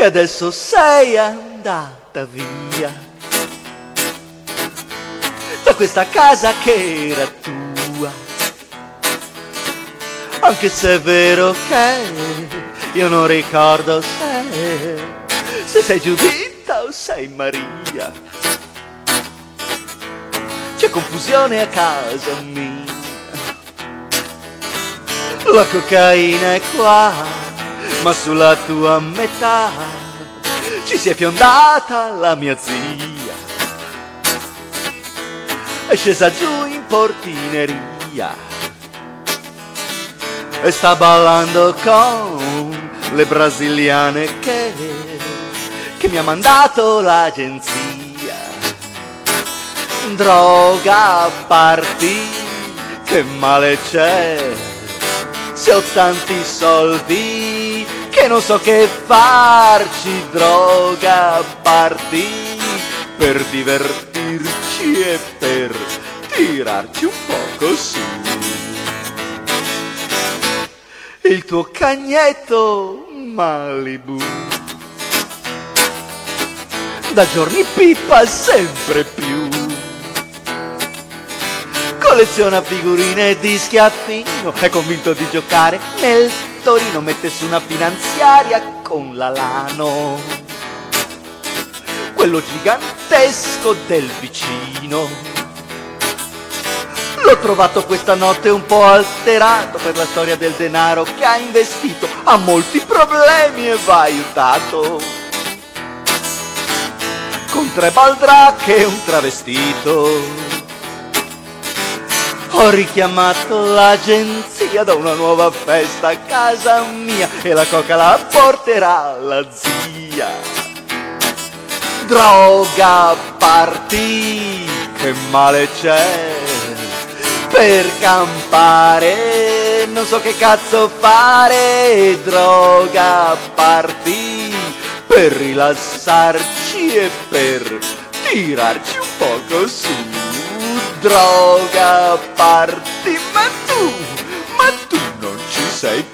adesso sei andata via da questa casa che era tua. Anche se è vero che io non ricordo se sei Giuditta o sei Maria. C'è confusione a casa mia. La cocaina è qua, ma sulla tua metà ci si è fiondata la mia zia. È scesa giù in portineria e sta ballando con le brasiliane che mi ha mandato l'agenzia. Droga, parti, che male c'è, se ho tanti soldi che non so che farci. Droga, parti, per divertirci e per tirarci un poco su. Il tuo cagnetto Malibu da giorni pippa sempre più, colleziona figurine e dischi a fino, è convinto di giocare nel Torino, mette su una finanziaria con la Lano, quello gigantesco del vicino. L'ho trovato questa notte un po' alterato per la storia del denaro che ha investito, ha molti problemi e va aiutato, con 3 baldracche e un travestito. Ho richiamato l'agenzia da una nuova festa a casa mia e la coca la porterà la zia. Droga, parti, che male c'è, per campare non so che cazzo fare. Droga, parti, per rilassarci e per tirarci un poco su. Droga, parti, ma tu non ci sei